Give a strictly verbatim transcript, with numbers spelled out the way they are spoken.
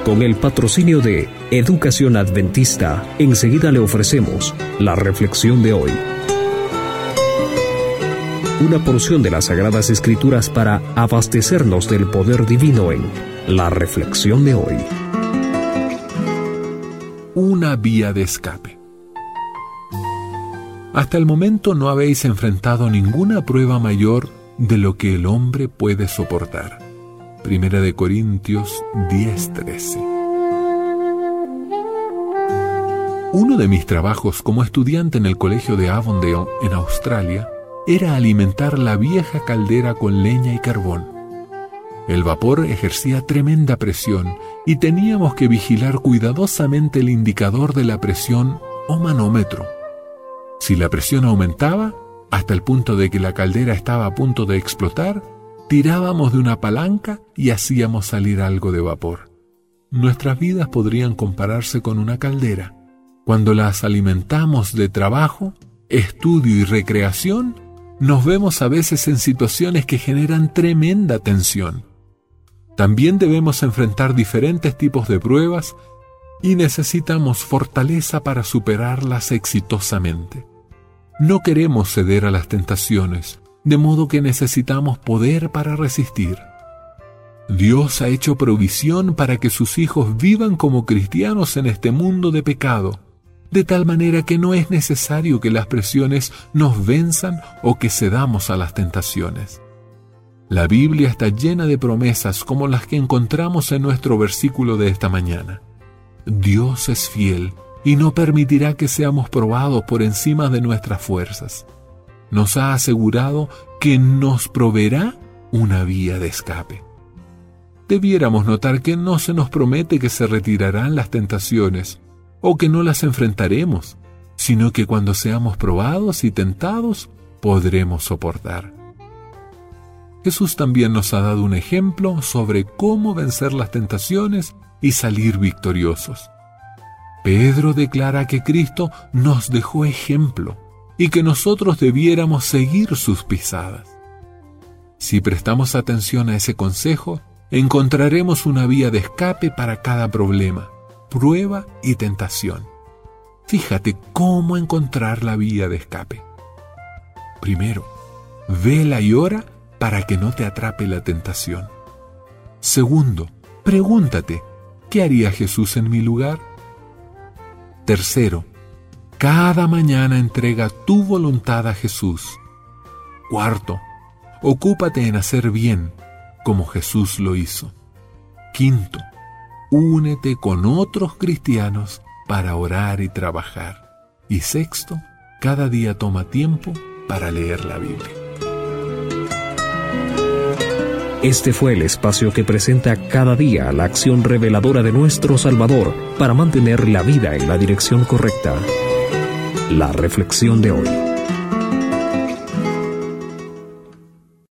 Con el patrocinio de Educación Adventista, enseguida le ofrecemos la reflexión de hoy. Una porción de las Sagradas Escrituras para abastecernos del poder divino en la reflexión de hoy. Una vía de escape. Hasta el momento no habéis enfrentado ninguna prueba mayor de lo que el hombre puede soportar. Primera de Corintios diez trece. Uno de mis trabajos como estudiante en el colegio de Avondale, en Australia, era alimentar la vieja caldera con leña y carbón. El vapor ejercía tremenda presión y teníamos que vigilar cuidadosamente el indicador de la presión o manómetro. Si la presión aumentaba, hasta el punto de que la caldera estaba a punto de explotar, tirábamos de una palanca y hacíamos salir algo de vapor. Nuestras vidas podrían compararse con una caldera. Cuando las alimentamos de trabajo, estudio y recreación, nos vemos a veces en situaciones que generan tremenda tensión. También debemos enfrentar diferentes tipos de pruebas y necesitamos fortaleza para superarlas exitosamente. No queremos ceder a las tentaciones, de modo que necesitamos poder para resistir. Dios ha hecho provisión para que sus hijos vivan como cristianos en este mundo de pecado, de tal manera que no es necesario que las presiones nos venzan o que cedamos a las tentaciones. La Biblia está llena de promesas como las que encontramos en nuestro versículo de esta mañana. Dios es fiel y no permitirá que seamos probados por encima de nuestras fuerzas. Nos ha asegurado que nos proveerá una vía de escape. Debiéramos notar que no se nos promete que se retirarán las tentaciones o que no las enfrentaremos, sino que cuando seamos probados y tentados, podremos soportar. Jesús también nos ha dado un ejemplo sobre cómo vencer las tentaciones y salir victoriosos. Pedro declara que Cristo nos dejó ejemplo y que nosotros debiéramos seguir sus pisadas. Si prestamos atención a ese consejo, encontraremos una vía de escape para cada problema, prueba y tentación. Fíjate cómo encontrar la vía de escape. Primero, vela y ora para que no te atrape la tentación. Segundo, pregúntate, ¿qué haría Jesús en mi lugar? Tercero, cada mañana entrega tu voluntad a Jesús. Cuarto, ocúpate en hacer bien, como Jesús lo hizo. Quinto, únete con otros cristianos para orar y trabajar. Y sexto, cada día toma tiempo para leer la Biblia. Este fue el espacio que presenta cada día la acción reveladora de nuestro Salvador para mantener la vida en la dirección correcta. La reflexión de hoy.